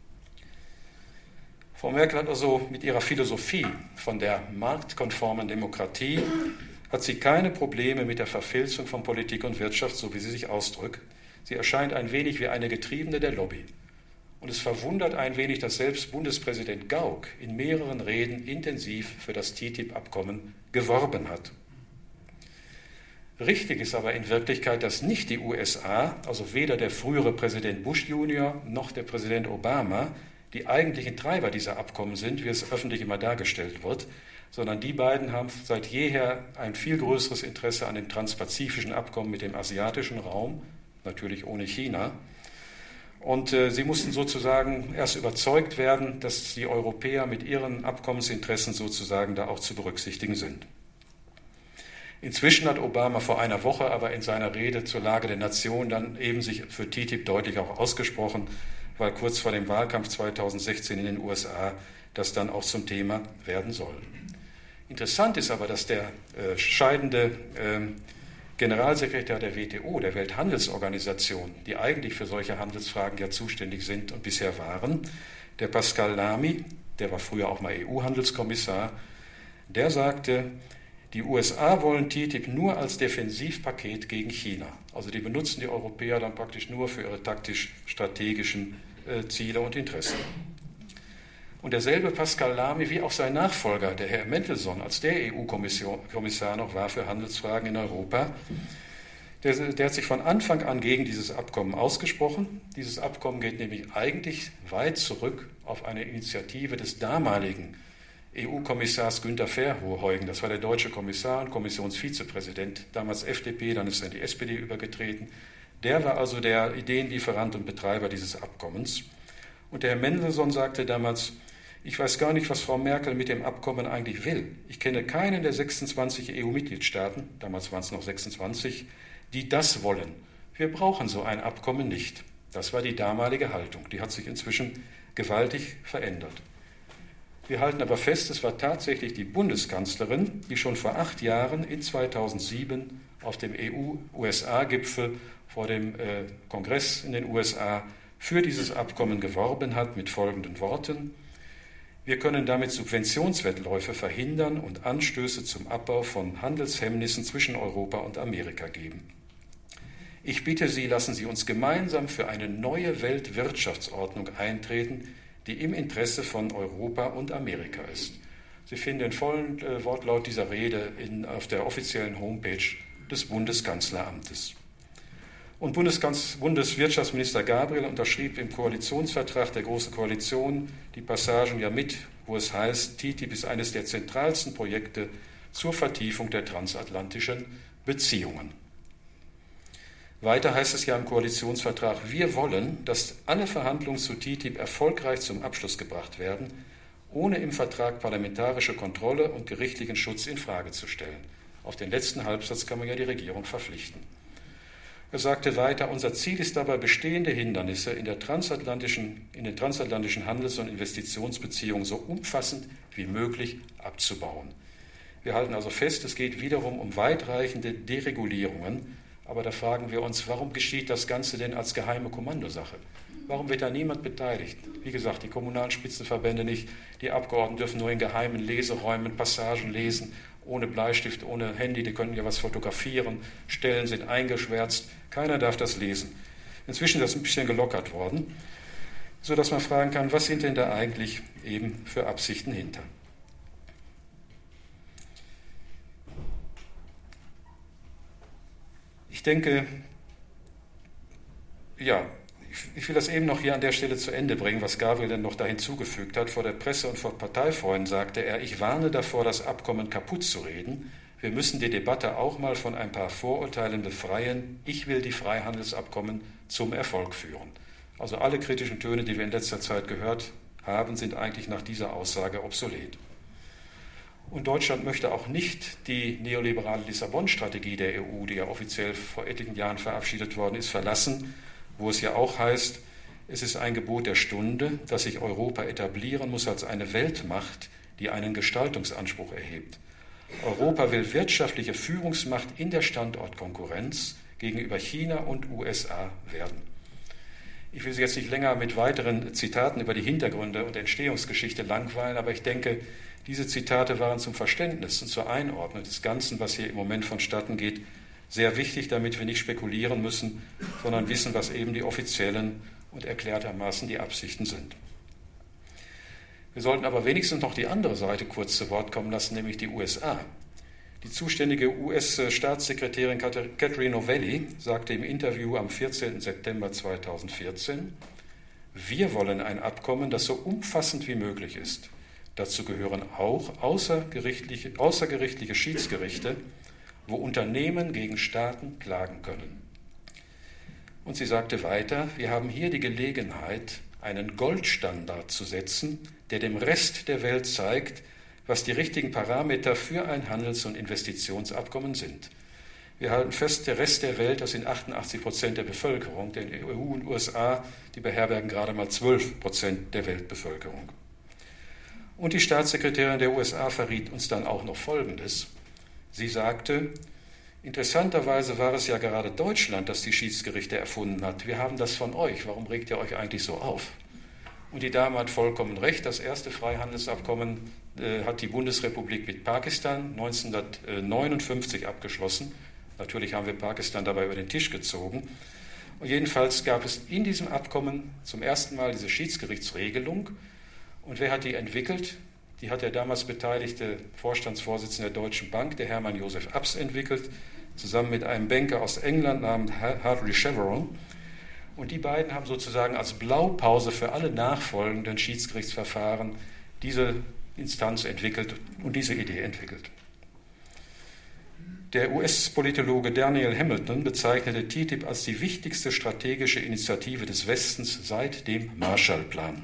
Frau Merkel hat also mit ihrer Philosophie von der marktkonformen Demokratie hat sie keine Probleme mit der Verfilzung von Politik und Wirtschaft, so wie sie sich ausdrückt. Sie erscheint ein wenig wie eine Getriebene der Lobby. Und es verwundert ein wenig, dass selbst Bundespräsident Gauck in mehreren Reden intensiv für das T T I P-Abkommen geworben hat. Richtig ist aber in Wirklichkeit, dass nicht die U S A, also weder der frühere Präsident Bush Junior noch der Präsident Obama, die eigentlichen Treiber dieser Abkommen sind, wie es öffentlich immer dargestellt wird, sondern die beiden haben seit jeher ein viel größeres Interesse an dem transpazifischen Abkommen mit dem asiatischen Raum, natürlich ohne China. Und äh, sie mussten sozusagen erst überzeugt werden, dass die Europäer mit ihren Abkommensinteressen sozusagen da auch zu berücksichtigen sind. Inzwischen hat Obama vor einer Woche aber in seiner Rede zur Lage der Nation dann eben sich für T T I P deutlich auch ausgesprochen, weil kurz vor dem Wahlkampf zweitausendsechzehn in den U S A das dann auch zum Thema werden soll. Interessant ist aber, dass der äh, scheidende äh, Generalsekretär der W T O, der Welthandelsorganisation, die eigentlich für solche Handelsfragen ja zuständig sind und bisher waren, der Pascal Lamy, der war früher auch mal E U-Handelskommissar, der sagte, die U S A wollen T T I P nur als Defensivpaket gegen China. Also die benutzen die Europäer dann praktisch nur für ihre taktisch-strategischen äh, Ziele und Interessen. Und derselbe Pascal Lamy wie auch sein Nachfolger, der Herr Mendelssohn, als der E U-Kommissar noch war für Handelsfragen in Europa, der, der hat sich von Anfang an gegen dieses Abkommen ausgesprochen. Dieses Abkommen geht nämlich eigentlich weit zurück auf eine Initiative des damaligen E U-Kommissars Günther Verheugen. Das war der deutsche Kommissar und Kommissionsvizepräsident, damals F D P, dann ist er in die S P D übergetreten. Der war also der Ideenlieferant und Betreiber dieses Abkommens. Und der Herr Mendelssohn sagte damals: Ich weiß gar nicht, was Frau Merkel mit dem Abkommen eigentlich will. Ich kenne keinen der sechsundzwanzig E U-Mitgliedstaaten, damals waren es noch sechsundzwanzig, die das wollen. Wir brauchen so ein Abkommen nicht. Das war die damalige Haltung. Die hat sich inzwischen gewaltig verändert. Wir halten aber fest, es war tatsächlich die Bundeskanzlerin, die schon vor acht Jahren in zweitausendsieben auf dem E U-U S A-Gipfel vor dem äh, Kongress in den U S A für dieses Abkommen geworben hat mit folgenden Worten: Wir können damit Subventionswettläufe verhindern und Anstöße zum Abbau von Handelshemmnissen zwischen Europa und Amerika geben. Ich bitte Sie, lassen Sie uns gemeinsam für eine neue Weltwirtschaftsordnung eintreten, die im Interesse von Europa und Amerika ist. Sie finden den vollen äh, Wortlaut dieser Rede in, auf der offiziellen Homepage des Bundeskanzleramtes. Und Bundeskanz- Bundeswirtschaftsminister Gabriel unterschrieb im Koalitionsvertrag der Großen Koalition die Passagen ja mit, wo es heißt, T T I P ist eines der zentralsten Projekte zur Vertiefung der transatlantischen Beziehungen. Weiter heißt es ja im Koalitionsvertrag, wir wollen, dass alle Verhandlungen zu T T I P erfolgreich zum Abschluss gebracht werden, ohne im Vertrag parlamentarische Kontrolle und gerichtlichen Schutz in Frage zu stellen. Auf den letzten Halbsatz kann man ja die Regierung verpflichten. Er sagte weiter, unser Ziel ist dabei, bestehende Hindernisse in, der transatlantischen, in den transatlantischen Handels- und Investitionsbeziehungen so umfassend wie möglich abzubauen. Wir halten also fest, es geht wiederum um weitreichende Deregulierungen. Aber da fragen wir uns, warum geschieht das Ganze denn als geheime Kommandosache? Warum wird da niemand beteiligt? Wie gesagt, die kommunalen Spitzenverbände nicht, die Abgeordneten dürfen nur in geheimen Leseräumen Passagen lesen, ohne Bleistift, ohne Handy, die können ja was fotografieren, Stellen sind eingeschwärzt, keiner darf das lesen. Inzwischen ist das ein bisschen gelockert worden, sodass man fragen kann, was sind denn da eigentlich eben für Absichten hinter? Ich denke, ja, ich will das eben noch hier an der Stelle zu Ende bringen, was Gabriel dann noch da hinzugefügt hat. Vor der Presse und vor Parteifreunden sagte er, ich warne davor, das Abkommen kaputt zu reden. Wir müssen die Debatte auch mal von ein paar Vorurteilen befreien. Ich will die Freihandelsabkommen zum Erfolg führen. Also alle kritischen Töne, die wir in letzter Zeit gehört haben, sind eigentlich nach dieser Aussage obsolet. Und Deutschland möchte auch nicht die neoliberale Lissabon-Strategie der E U, die ja offiziell vor etlichen Jahren verabschiedet worden ist, verlassen, wo es ja auch heißt, es ist ein Gebot der Stunde, dass sich Europa etablieren muss als eine Weltmacht, die einen Gestaltungsanspruch erhebt. Europa will wirtschaftliche Führungsmacht in der Standortkonkurrenz gegenüber China und U S A werden. Ich will Sie jetzt nicht länger mit weiteren Zitaten über die Hintergründe und Entstehungsgeschichte langweilen, aber ich denke, diese Zitate waren zum Verständnis und zur Einordnung des Ganzen, was hier im Moment vonstatten geht, sehr wichtig, damit wir nicht spekulieren müssen, sondern wissen, was eben die offiziellen und erklärtermaßen die Absichten sind. Wir sollten aber wenigstens noch die andere Seite kurz zu Wort kommen lassen, nämlich die U S A. Die zuständige U S-Staatssekretärin Catherine Novelli sagte im Interview am vierzehnten September zweitausendvierzehn, wir wollen ein Abkommen, das so umfassend wie möglich ist. Dazu gehören auch außergerichtliche, außergerichtliche Schiedsgerichte, wo Unternehmen gegen Staaten klagen können. Und sie sagte weiter, wir haben hier die Gelegenheit, einen Goldstandard zu setzen, der dem Rest der Welt zeigt, was die richtigen Parameter für ein Handels- und Investitionsabkommen sind. Wir halten fest, der Rest der Welt, das sind achtundachtzig Prozent der Bevölkerung, denn E U und U S A, die beherbergen gerade mal zwölf Prozent der Weltbevölkerung. Und die Staatssekretärin der U S A verriet uns dann auch noch Folgendes. Sie sagte, interessanterweise war es ja gerade Deutschland, das die Schiedsgerichte erfunden hat. Wir haben das von euch. Warum regt ihr euch eigentlich so auf? Und die Dame hat vollkommen recht. Das erste Freihandelsabkommen äh, hat die Bundesrepublik mit Pakistan neunzehnhundertneunundfünfzig abgeschlossen. Natürlich haben wir Pakistan dabei über den Tisch gezogen. Und jedenfalls gab es in diesem Abkommen zum ersten Mal diese Schiedsgerichtsregelung. Und wer hat die entwickelt? Die hat der damals beteiligte Vorstandsvorsitzende der Deutschen Bank, der Hermann Josef Abs, entwickelt, zusammen mit einem Banker aus England namens Hartley Chevron. Und die beiden haben sozusagen als Blaupause für alle nachfolgenden Schiedsgerichtsverfahren diese Instanz entwickelt und diese Idee entwickelt. Der U S-Politologe Daniel Hamilton bezeichnete T T I P als die wichtigste strategische Initiative des Westens seit dem Marshallplan.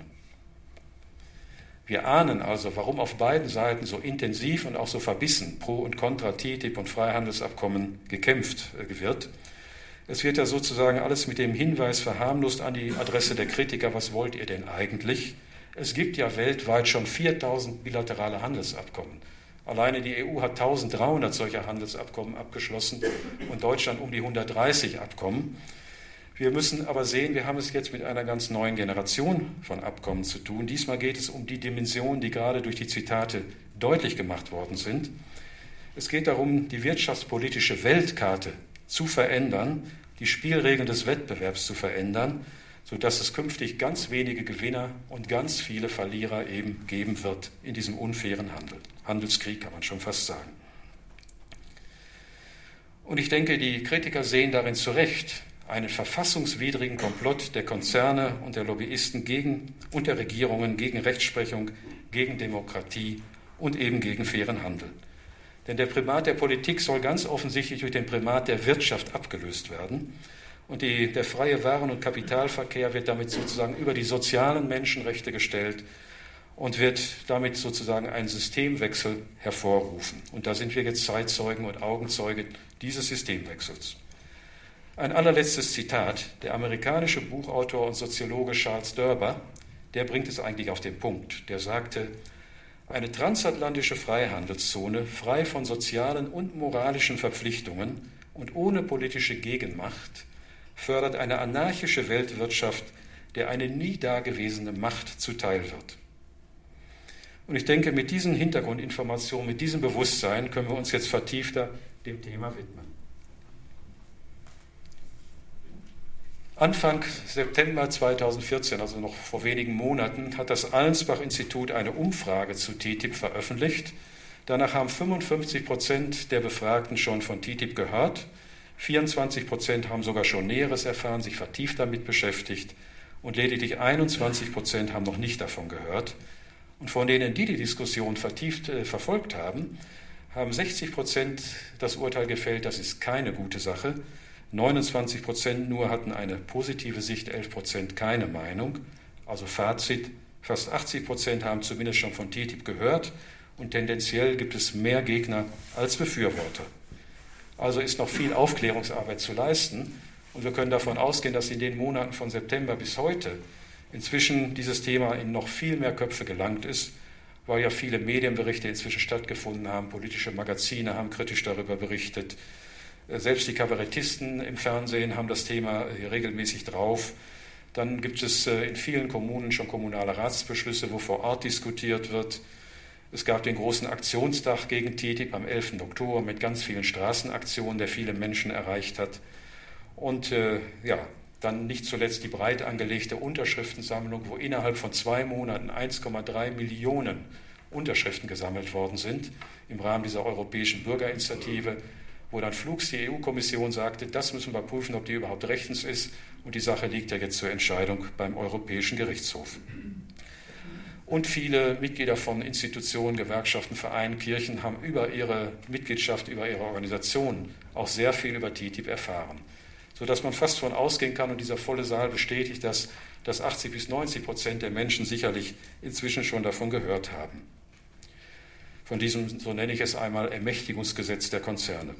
Wir ahnen also, warum auf beiden Seiten so intensiv und auch so verbissen pro und contra T T I P und Freihandelsabkommen gekämpft wird. Es wird ja sozusagen alles mit dem Hinweis verharmlost an die Adresse der Kritiker, was wollt ihr denn eigentlich? Es gibt ja weltweit schon viertausend bilaterale Handelsabkommen. Alleine die E U hat eintausenddreihundert solcher Handelsabkommen abgeschlossen und Deutschland um die hundertdreißig Abkommen. Wir müssen aber sehen, wir haben es jetzt mit einer ganz neuen Generation von Abkommen zu tun. Diesmal geht es um die Dimensionen, die gerade durch die Zitate deutlich gemacht worden sind. Es geht darum, die wirtschaftspolitische Weltkarte zu verändern, die Spielregeln des Wettbewerbs zu verändern, sodass es künftig ganz wenige Gewinner und ganz viele Verlierer eben geben wird in diesem unfairen Handel. Handelskrieg kann man schon fast sagen. Und ich denke, die Kritiker sehen darin zu Recht einen verfassungswidrigen Komplott der Konzerne und der Lobbyisten gegen, und der Regierungen gegen Rechtsprechung, gegen Demokratie und eben gegen fairen Handel. Denn der Primat der Politik soll ganz offensichtlich durch den Primat der Wirtschaft abgelöst werden. Und die, der freie Waren- und Kapitalverkehr wird damit sozusagen über die sozialen Menschenrechte gestellt und wird damit sozusagen einen Systemwechsel hervorrufen. Und da sind wir jetzt Zeitzeugen und Augenzeuge dieses Systemwechsels. Ein allerletztes Zitat. Der amerikanische Buchautor und Soziologe Charles Derber, der bringt es eigentlich auf den Punkt. Der sagte, eine transatlantische Freihandelszone, frei von sozialen und moralischen Verpflichtungen und ohne politische Gegenmacht, fördert eine anarchische Weltwirtschaft, der eine nie dagewesene Macht zuteil wird. Und ich denke, mit diesen Hintergrundinformationen, mit diesem Bewusstsein können wir uns jetzt vertiefter dem Thema widmen. Anfang September zweitausendvierzehn, also noch vor wenigen Monaten, hat das Allensbach-Institut eine Umfrage zu T T I P veröffentlicht. Danach haben fünfundfünfzig Prozent der Befragten schon von T T I P gehört. vierundzwanzig Prozent haben sogar schon Näheres erfahren, sich vertieft damit beschäftigt und lediglich einundzwanzig Prozent haben noch nicht davon gehört. Und von denen, die die Diskussion vertieft äh, verfolgt haben, haben sechzig Prozent das Urteil gefällt, das ist keine gute Sache. neunundzwanzig Prozent nur hatten eine positive Sicht, elf Prozent keine Meinung. Also Fazit, fast achtzig Prozent haben zumindest schon von T T I P gehört und tendenziell gibt es mehr Gegner als Befürworter. Also ist noch viel Aufklärungsarbeit zu leisten und wir können davon ausgehen, dass in den Monaten von September bis heute inzwischen dieses Thema in noch viel mehr Köpfe gelangt ist, weil ja viele Medienberichte inzwischen stattgefunden haben, politische Magazine haben kritisch darüber berichtet. Selbst die Kabarettisten im Fernsehen haben das Thema regelmäßig drauf. Dann gibt es in vielen Kommunen schon kommunale Ratsbeschlüsse, wo vor Ort diskutiert wird. Es gab den großen Aktionstag gegen T T I P am elften Oktober mit ganz vielen Straßenaktionen, der viele Menschen erreicht hat. Und äh, ja, dann nicht zuletzt die breit angelegte Unterschriftensammlung, wo innerhalb von zwei Monaten eins Komma drei Millionen Unterschriften gesammelt worden sind im Rahmen dieser europäischen Bürgerinitiative, wo dann flugs die E U-Kommission sagte, das müssen wir prüfen, ob die überhaupt rechtens ist. Und die Sache liegt ja jetzt zur Entscheidung beim Europäischen Gerichtshof. Und viele Mitglieder von Institutionen, Gewerkschaften, Vereinen, Kirchen haben über ihre Mitgliedschaft, über ihre Organisation auch sehr viel über T T I P erfahren, sodass man fast davon ausgehen kann, und dieser volle Saal bestätigt das, dass achtzig bis neunzig Prozent der Menschen sicherlich inzwischen schon davon gehört haben. Von diesem, so nenne ich es einmal, Ermächtigungsgesetz der Konzerne.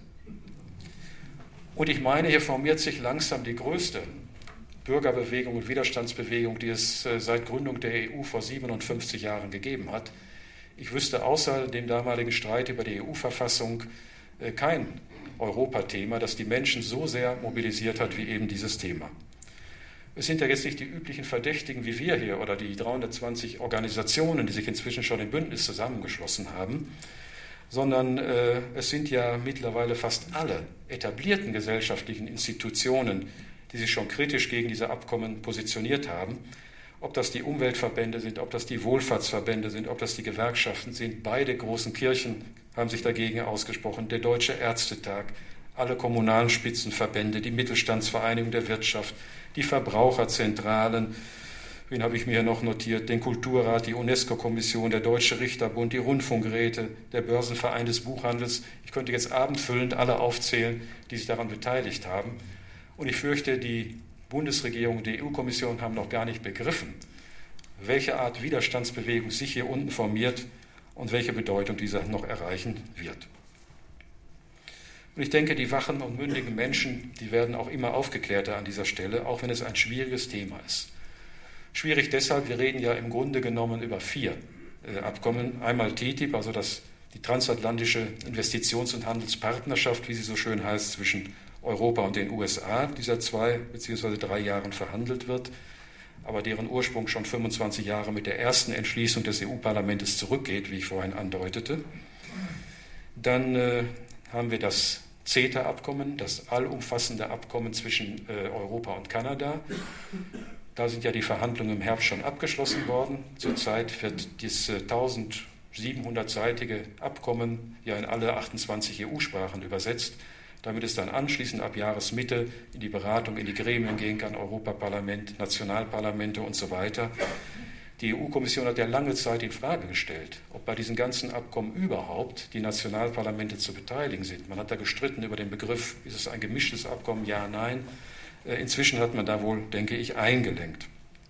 Und ich meine, hier formiert sich langsam die größte Bürgerbewegung und Widerstandsbewegung, die es seit Gründung der E U vor siebenundfünfzig Jahren gegeben hat. Ich wüsste außer dem damaligen Streit über die E U-Verfassung kein Europathema, das die Menschen so sehr mobilisiert hat wie eben dieses Thema. Es sind ja jetzt nicht die üblichen Verdächtigen wie wir hier oder die dreihundertzwanzig Organisationen, die sich inzwischen schon im Bündnis zusammengeschlossen haben, sondern äh, es sind ja mittlerweile fast alle etablierten gesellschaftlichen Institutionen, die sich schon kritisch gegen diese Abkommen positioniert haben. Ob das die Umweltverbände sind, ob das die Wohlfahrtsverbände sind, ob das die Gewerkschaften sind. Beide großen Kirchen haben sich dagegen ausgesprochen. Der Deutsche Ärztetag, alle kommunalen Spitzenverbände, die Mittelstandsvereinigung der Wirtschaft, die Verbraucherzentralen, wen habe ich mir hier noch notiert, den Kulturrat, die UNESCO-Kommission, der Deutsche Richterbund, die Rundfunkräte, der Börsenverein des Buchhandels. Ich könnte jetzt abendfüllend alle aufzählen, die sich daran beteiligt haben. Und ich fürchte, die Bundesregierung und die E U-Kommission haben noch gar nicht begriffen, welche Art Widerstandsbewegung sich hier unten formiert und welche Bedeutung diese noch erreichen wird. Und ich denke, die wachen und mündigen Menschen, die werden auch immer aufgeklärter an dieser Stelle, auch wenn es ein schwieriges Thema ist. Schwierig deshalb, wir reden ja im Grunde genommen über vier äh, Abkommen. Einmal T T I P, also das, die transatlantische Investitions- und Handelspartnerschaft, wie sie so schön heißt, zwischen Europa und den U S A, die seit zwei bzw. drei Jahren verhandelt wird, aber deren Ursprung schon fünfundzwanzig Jahre mit der ersten Entschließung des E U-Parlaments zurückgeht, wie ich vorhin andeutete. Dann äh, haben wir das CETA-Abkommen, das allumfassende Abkommen zwischen äh, Europa und Kanada. Da sind ja die Verhandlungen im Herbst schon abgeschlossen worden. Zurzeit wird dieses äh, eintausendsiebenhundertseitige Abkommen ja in alle achtundzwanzig E U-Sprachen übersetzt, damit es dann anschließend ab Jahresmitte in die Beratung, in die Gremien gehen kann, Europaparlament, Nationalparlamente und so weiter. Die E U-Kommission hat ja lange Zeit in Frage gestellt, ob bei diesen ganzen Abkommen überhaupt die Nationalparlamente zu beteiligen sind. Man hat da gestritten über den Begriff, ist es ein gemischtes Abkommen, ja, nein. Inzwischen hat man da wohl, denke ich, eingelenkt.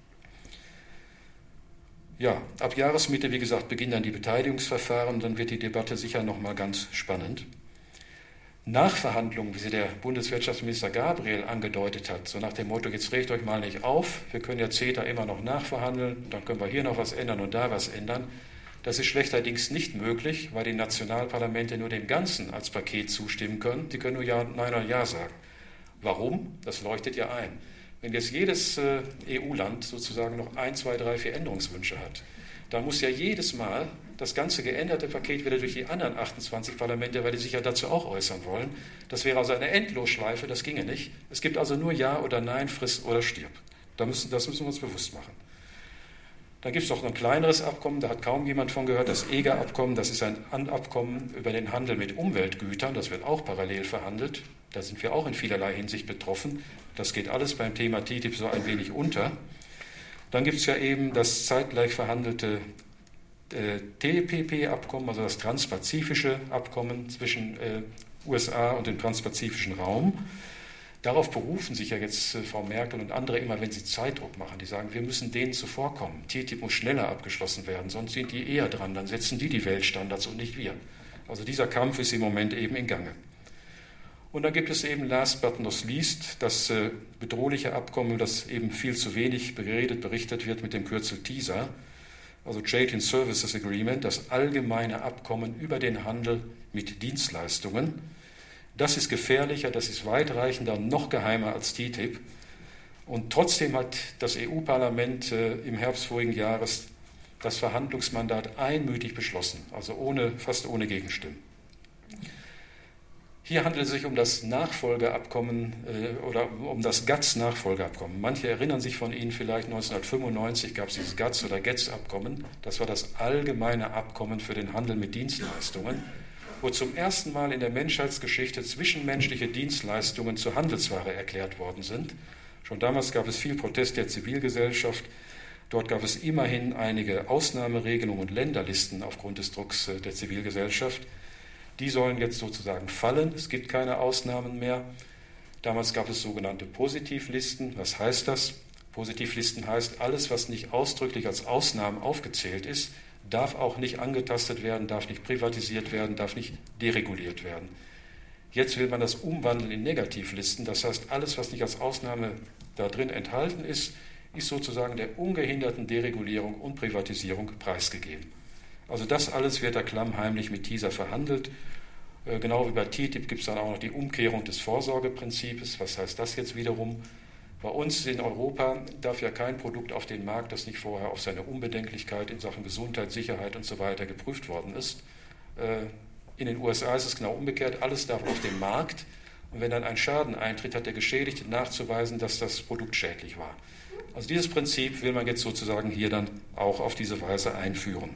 Ja, ab Jahresmitte, wie gesagt, beginnen dann die Beteiligungsverfahren, dann wird die Debatte sicher noch mal ganz spannend. Nachverhandlungen, wie sie der Bundeswirtschaftsminister Gabriel angedeutet hat, so nach dem Motto, jetzt regt euch mal nicht auf, wir können ja CETA immer noch nachverhandeln, dann können wir hier noch was ändern und da was ändern. Das ist schlechterdings nicht möglich, weil die Nationalparlamente nur dem Ganzen als Paket zustimmen können. Die können nur Ja, Nein oder Ja sagen. Warum? Das leuchtet ja ein. Wenn jetzt jedes äh, E U-Land sozusagen noch ein, zwei, drei, vier Änderungswünsche hat, dann muss ja jedes Mal das ganze geänderte Paket wieder durch die anderen achtundzwanzig Parlamente, weil die sich ja dazu auch äußern wollen. Das wäre also eine Endlosschleife, das ginge nicht. Es gibt also nur Ja oder Nein, friss oder stirb. Da müssen, das müssen wir uns bewusst machen. Dann gibt es noch ein kleineres Abkommen, da hat kaum jemand von gehört, das E G A-Abkommen. Das ist ein Abkommen über den Handel mit Umweltgütern. Das wird auch parallel verhandelt. Da sind wir auch in vielerlei Hinsicht betroffen. Das geht alles beim Thema T T I P so ein wenig unter. Dann gibt es ja eben das zeitgleich verhandelte äh, T P P-Abkommen, also das transpazifische Abkommen zwischen äh, U S A und dem transpazifischen Raum. Darauf berufen sich ja jetzt Frau Merkel und andere immer, wenn sie Zeitdruck machen. Die sagen, wir müssen denen zuvorkommen. T T I P muss schneller abgeschlossen werden, sonst sind die eher dran. Dann setzen die die Weltstandards und nicht wir. Also dieser Kampf ist im Moment eben in Gange. Und dann gibt es eben last but not least das äh, bedrohliche Abkommen, das eben viel zu wenig beredet, berichtet wird mit dem Kürzel TISA, also Trade in Services Agreement, das allgemeine Abkommen über den Handel mit Dienstleistungen. Das ist gefährlicher, das ist weitreichender, noch geheimer als T T I P. Und trotzdem hat das E U-Parlament äh, im Herbst vorigen Jahres das Verhandlungsmandat einmütig beschlossen, also ohne, fast ohne Gegenstimmen. Hier handelt es sich um das Nachfolgeabkommen äh, oder um das GATS-Nachfolgeabkommen. Manche erinnern sich von Ihnen vielleicht, neunzehnhundertfünfundneunzig gab es dieses GATS- oder GATS-Abkommen. Das war das allgemeine Abkommen für den Handel mit Dienstleistungen, wo zum ersten Mal in der Menschheitsgeschichte zwischenmenschliche Dienstleistungen zur Handelsware erklärt worden sind. Schon damals gab es viel Protest der Zivilgesellschaft. Dort gab es immerhin einige Ausnahmeregelungen und Länderlisten aufgrund des Drucks der Zivilgesellschaft. Die sollen jetzt sozusagen fallen. Es gibt keine Ausnahmen mehr. Damals gab es sogenannte Positivlisten. Was heißt das? Positivlisten heißt, alles, was nicht ausdrücklich als Ausnahmen aufgezählt ist, darf auch nicht angetastet werden, darf nicht privatisiert werden, darf nicht dereguliert werden. Jetzt will man das umwandeln in Negativlisten. Das heißt, alles, was nicht als Ausnahme da drin enthalten ist, ist sozusagen der ungehinderten Deregulierung und Privatisierung preisgegeben. Also das alles wird da klammheimlich mit TISA verhandelt. Äh, genau wie bei T T I P gibt es dann auch noch die Umkehrung des Vorsorgeprinzips. Was heißt das jetzt wiederum? Bei uns in Europa darf ja kein Produkt auf den Markt, das nicht vorher auf seine Unbedenklichkeit in Sachen Gesundheit, Sicherheit und so weiter geprüft worden ist. Äh, in den U S A ist es genau umgekehrt. Alles darf auf den Markt. Und wenn dann ein Schaden eintritt, hat der Geschädigte nachzuweisen, dass das Produkt schädlich war. Also dieses Prinzip will man jetzt sozusagen hier dann auch auf diese Weise einführen.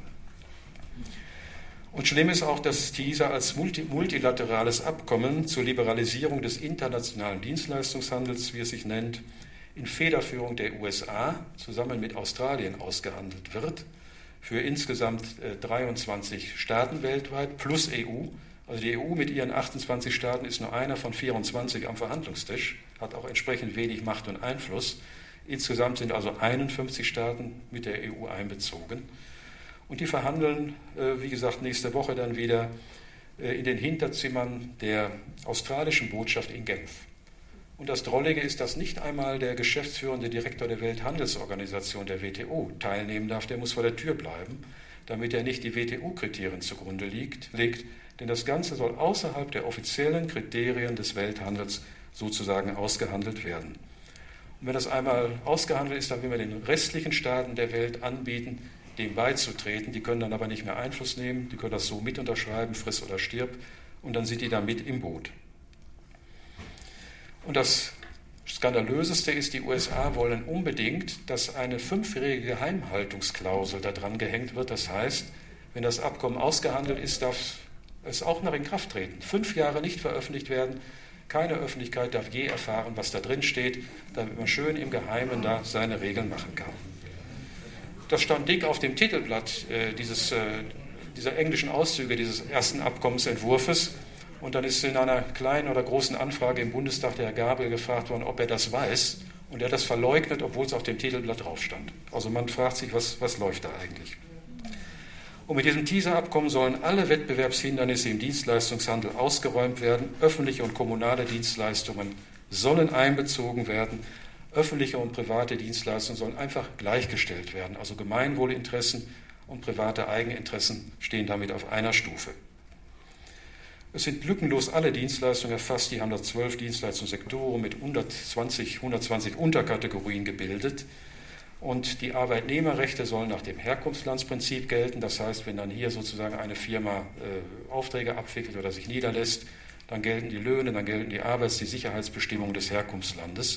Und schlimm ist auch, dass TISA als multi- multilaterales Abkommen zur Liberalisierung des internationalen Dienstleistungshandels, wie es sich nennt, in Federführung der U S A zusammen mit Australien ausgehandelt wird, für insgesamt äh, dreiundzwanzig Staaten weltweit plus E U. Also die E U mit ihren achtundzwanzig Staaten ist nur einer von vierundzwanzig am Verhandlungstisch, hat auch entsprechend wenig Macht und Einfluss. Insgesamt sind also einundfünfzig Staaten mit der E U einbezogen. Und die verhandeln, wie gesagt, nächste Woche dann wieder in den Hinterzimmern der australischen Botschaft in Genf. Und das Drollige ist, dass nicht einmal der geschäftsführende Direktor der Welthandelsorganisation, der W T O, teilnehmen darf. Der muss vor der Tür bleiben, damit er nicht die W T O-Kriterien zugrunde liegt, legt. Denn das Ganze soll außerhalb der offiziellen Kriterien des Welthandels sozusagen ausgehandelt werden. Und wenn das einmal ausgehandelt ist, dann will man den restlichen Staaten der Welt anbieten, dem beizutreten. Die können dann aber nicht mehr Einfluss nehmen, die können das so mit unterschreiben, friss oder stirb, und dann sind die da mit im Boot. Und das Skandalöseste ist, die U S A wollen unbedingt, dass eine fünfjährige Geheimhaltungsklausel da dran gehängt wird. Das heißt, wenn das Abkommen ausgehandelt ist, darf es auch noch in Kraft treten. Fünf Jahre nicht veröffentlicht werden, keine Öffentlichkeit darf je erfahren, was da drin steht, damit man schön im Geheimen da seine Regeln machen kann. Das stand dick auf dem Titelblatt äh, dieses, äh, dieser englischen Auszüge dieses ersten Abkommensentwurfs. Und dann ist in einer kleinen oder großen Anfrage im Bundestag der Herr Gabel gefragt worden, ob er das weiß. Und er hat das verleugnet, obwohl es auf dem Titelblatt drauf stand. Also man fragt sich, was, was läuft da eigentlich? Und mit diesem TISA-Abkommen sollen alle Wettbewerbshindernisse im Dienstleistungshandel ausgeräumt werden. Öffentliche und kommunale Dienstleistungen sollen einbezogen werden. Öffentliche und private Dienstleistungen sollen einfach gleichgestellt werden. Also Gemeinwohlinteressen und private Eigeninteressen stehen damit auf einer Stufe. Es sind lückenlos alle Dienstleistungen erfasst. Die haben da zwölf Dienstleistungssektoren mit hundertzwanzig, hundertzwanzig Unterkategorien gebildet. Und die Arbeitnehmerrechte sollen nach dem Herkunftslandsprinzip gelten. Das heißt, wenn dann hier sozusagen eine Firma äh, Aufträge abwickelt oder sich niederlässt, dann gelten die Löhne, dann gelten die Arbeits-, die Sicherheitsbestimmungen des Herkunftslandes.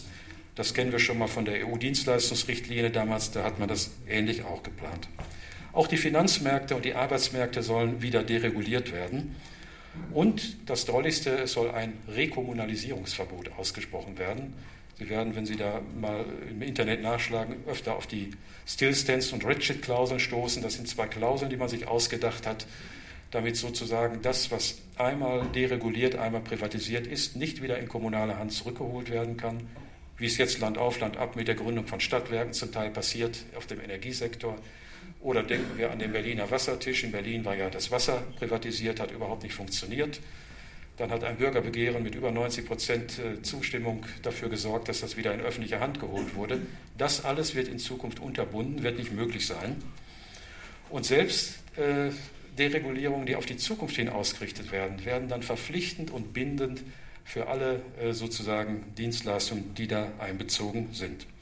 Das kennen wir schon mal von der E U-Dienstleistungsrichtlinie damals, da hat man das ähnlich auch geplant. Auch die Finanzmärkte und die Arbeitsmärkte sollen wieder dereguliert werden. Und das Drolligste, es soll ein Rekommunalisierungsverbot ausgesprochen werden. Sie werden, wenn Sie da mal im Internet nachschlagen, öfter auf die Still-Stands- und Ratchet-Klauseln stoßen. Das sind zwei Klauseln, die man sich ausgedacht hat, damit sozusagen das, was einmal dereguliert, einmal privatisiert ist, nicht wieder in kommunale Hand zurückgeholt werden kann, wie es jetzt Land auf, Land ab mit der Gründung von Stadtwerken zum Teil passiert auf dem Energiesektor. Oder denken wir an den Berliner Wassertisch. In Berlin war ja das Wasser privatisiert, hat überhaupt nicht funktioniert. Dann hat ein Bürgerbegehren mit über neunzig Prozent Zustimmung dafür gesorgt, dass das wieder in öffentliche Hand geholt wurde. Das alles wird in Zukunft unterbunden, wird nicht möglich sein. Und selbst äh, Deregulierungen, die auf die Zukunft hin ausgerichtet werden, werden dann verpflichtend und bindend für alle äh, sozusagen Dienstleistungen, die da einbezogen sind.